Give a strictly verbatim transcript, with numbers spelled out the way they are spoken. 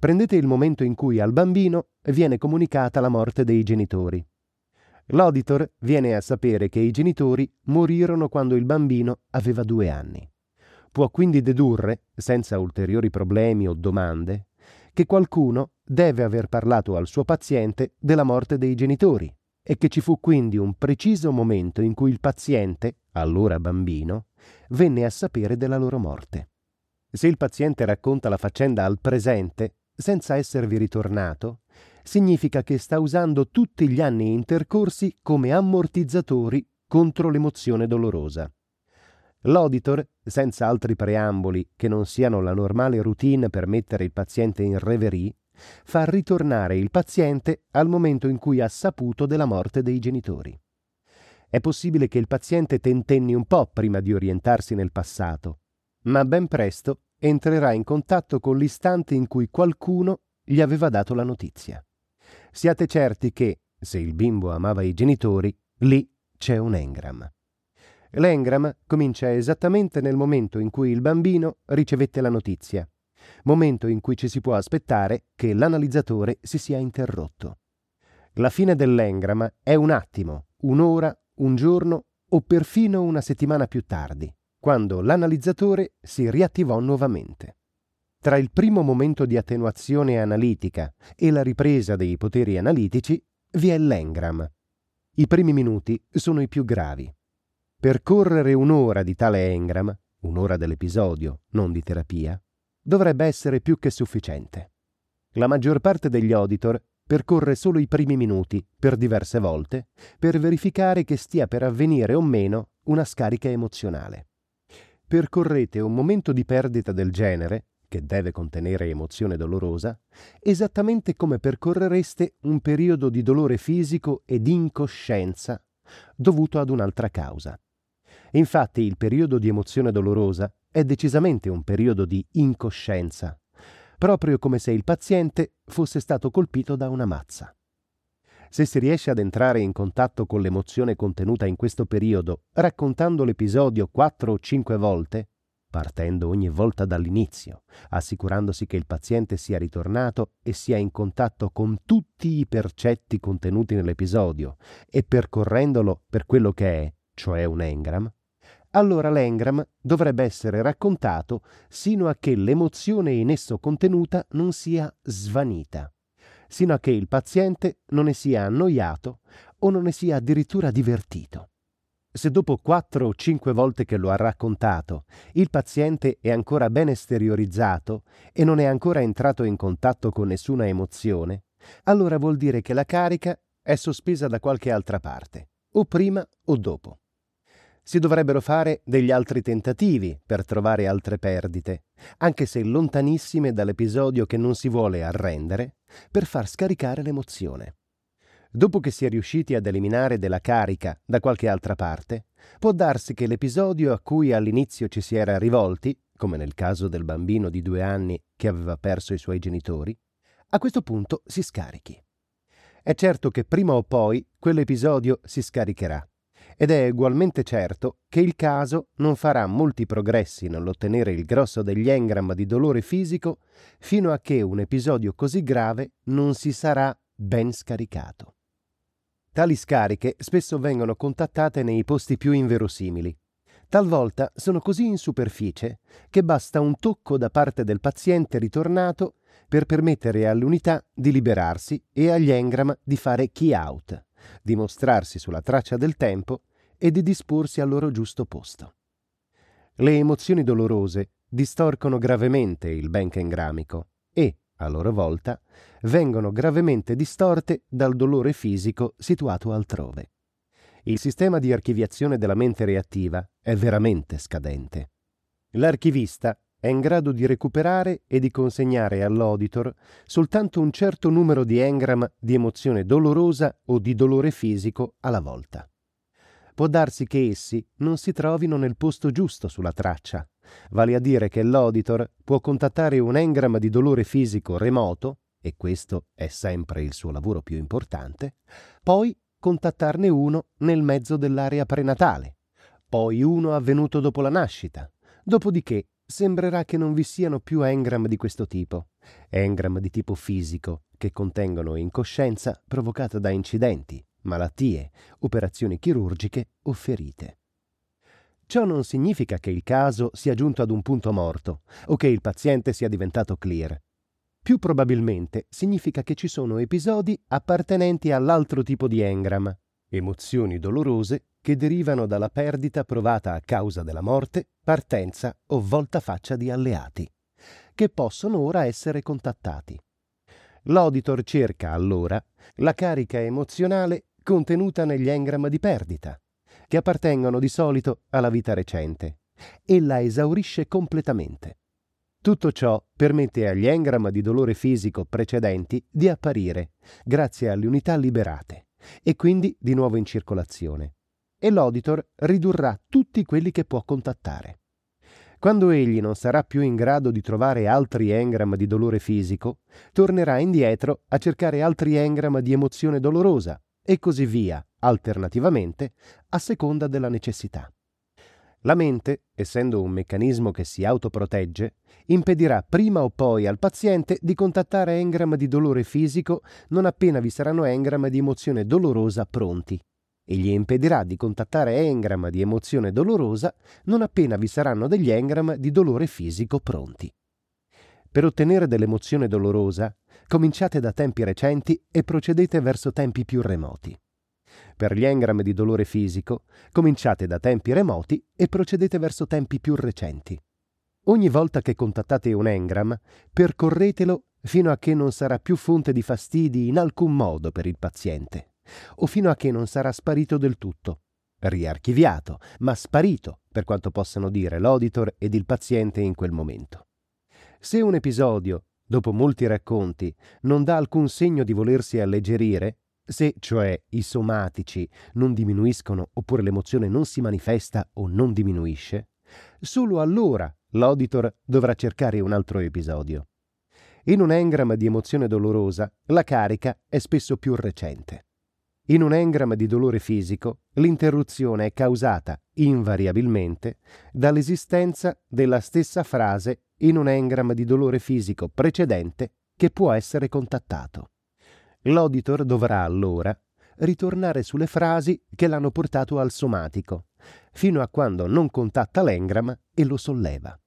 Prendete il momento in cui al bambino viene comunicata la morte dei genitori. L'auditor viene a sapere che i genitori morirono quando il bambino aveva due anni. Può quindi dedurre, senza ulteriori problemi o domande, che qualcuno deve aver parlato al suo paziente della morte dei genitori e che ci fu quindi un preciso momento in cui il paziente, allora bambino, venne a sapere della loro morte. Se il paziente racconta la faccenda al presente, senza esservi ritornato, significa che sta usando tutti gli anni intercorsi come ammortizzatori contro l'emozione dolorosa. L'auditor, senza altri preamboli che non siano la normale routine per mettere il paziente in reverie, fa ritornare il paziente al momento in cui ha saputo della morte dei genitori. È possibile che il paziente tentenni un po' prima di orientarsi nel passato, ma ben presto entrerà in contatto con l'istante in cui qualcuno gli aveva dato la notizia. Siate certi che, se il bimbo amava i genitori, lì c'è un engram. L'engram comincia esattamente nel momento in cui il bambino ricevette la notizia, momento in cui ci si può aspettare che l'analizzatore si sia interrotto. La fine dell'engram è un attimo, un'ora, un giorno o perfino una settimana più tardi, quando l'analizzatore si riattivò nuovamente. Tra il primo momento di attenuazione analitica e la ripresa dei poteri analitici vi è l'engram. I primi minuti sono i più gravi. Percorrere un'ora di tale engram, un'ora dell'episodio, non di terapia, dovrebbe essere più che sufficiente. La maggior parte degli auditor percorre solo i primi minuti, per diverse volte, per verificare che stia per avvenire o meno una scarica emozionale. Percorrete un momento di perdita del genere, che deve contenere emozione dolorosa, esattamente come percorrereste un periodo di dolore fisico e di incoscienza dovuto ad un'altra causa. Infatti il periodo di emozione dolorosa è decisamente un periodo di incoscienza, proprio come se il paziente fosse stato colpito da una mazza. Se si riesce ad entrare in contatto con l'emozione contenuta in questo periodo, raccontando l'episodio quattro o cinque volte, partendo ogni volta dall'inizio, assicurandosi che il paziente sia ritornato e sia in contatto con tutti i percetti contenuti nell'episodio e percorrendolo per quello che è, cioè un engram, allora l'engram dovrebbe essere raccontato sino a che l'emozione in esso contenuta non sia svanita, sino a che il paziente non ne sia annoiato o non ne sia addirittura divertito. Se dopo quattro o cinque volte che lo ha raccontato il paziente è ancora ben esteriorizzato e non è ancora entrato in contatto con nessuna emozione, allora vuol dire che la carica è sospesa da qualche altra parte, o prima o dopo. Si dovrebbero fare degli altri tentativi per trovare altre perdite, anche se lontanissime dall'episodio che non si vuole arrendere, per far scaricare l'emozione. Dopo che si è riusciti ad eliminare della carica da qualche altra parte, può darsi che l'episodio a cui all'inizio ci si era rivolti, come nel caso del bambino di due anni che aveva perso i suoi genitori, a questo punto si scarichi. È certo che prima o poi quell'episodio si scaricherà. Ed è ugualmente certo che il caso non farà molti progressi nell'ottenere il grosso degli engram di dolore fisico fino a che un episodio così grave non si sarà ben scaricato. Tali scariche spesso vengono contattate nei posti più inverosimili. Talvolta sono così in superficie che basta un tocco da parte del paziente ritornato per permettere all'unità di liberarsi e agli engram di fare key out, di mostrarsi sulla traccia del tempo e di disporsi al loro giusto posto. Le emozioni dolorose distorcono gravemente il bank engramico e, a loro volta, vengono gravemente distorte dal dolore fisico situato altrove. Il sistema di archiviazione della mente reattiva è veramente scadente. L'archivista è in grado di recuperare e di consegnare all'auditor soltanto un certo numero di engram di emozione dolorosa o di dolore fisico alla volta. Può darsi che essi non si trovino nel posto giusto sulla traccia, vale a dire che l'auditor può contattare un engram di dolore fisico remoto, e questo è sempre il suo lavoro più importante, poi contattarne uno nel mezzo dell'area prenatale, poi uno avvenuto dopo la nascita, dopodiché sembrerà che non vi siano più engram di questo tipo, engram di tipo fisico, che contengono incoscienza provocata da incidenti, malattie, operazioni chirurgiche o ferite. Ciò non significa che il caso sia giunto ad un punto morto o che il paziente sia diventato clear. Più probabilmente significa che ci sono episodi appartenenti all'altro tipo di engram, emozioni dolorose che derivano dalla perdita provata a causa della morte, partenza o voltafaccia di alleati, che possono ora essere contattati. L'auditor cerca allora la carica emozionale contenuta negli engram di perdita, che appartengono di solito alla vita recente, e la esaurisce completamente. Tutto ciò permette agli engram di dolore fisico precedenti di apparire, grazie alle unità liberate, e quindi di nuovo in circolazione, e l'auditor ridurrà tutti quelli che può contattare. Quando egli non sarà più in grado di trovare altri engram di dolore fisico, tornerà indietro a cercare altri engram di emozione dolorosa, e così via, alternativamente, a seconda della necessità. La mente, essendo un meccanismo che si autoprotegge, impedirà prima o poi al paziente di contattare engram di dolore fisico non appena vi saranno engram di emozione dolorosa pronti, e gli impedirà di contattare engram di emozione dolorosa non appena vi saranno degli engram di dolore fisico pronti. Per ottenere dell'emozione dolorosa, cominciate da tempi recenti e procedete verso tempi più remoti. Per gli engram di dolore fisico, cominciate da tempi remoti e procedete verso tempi più recenti. Ogni volta che contattate un engram, percorretelo fino a che non sarà più fonte di fastidi in alcun modo per il paziente, o fino a che non sarà sparito del tutto, riarchiviato, ma sparito, per quanto possano dire l'auditor ed il paziente in quel momento. Se un episodio, dopo molti racconti, non dà alcun segno di volersi alleggerire, se, cioè, i somatici non diminuiscono oppure l'emozione non si manifesta o non diminuisce, solo allora l'auditor dovrà cercare un altro episodio. In un engram di emozione dolorosa, la carica è spesso più recente. In un engram di dolore fisico, l'interruzione è causata, invariabilmente, dall'esistenza della stessa frase in un engram di dolore fisico precedente che può essere contattato. L'auditor dovrà allora ritornare sulle frasi che l'hanno portato al somatico, fino a quando non contatta l'engram e lo solleva.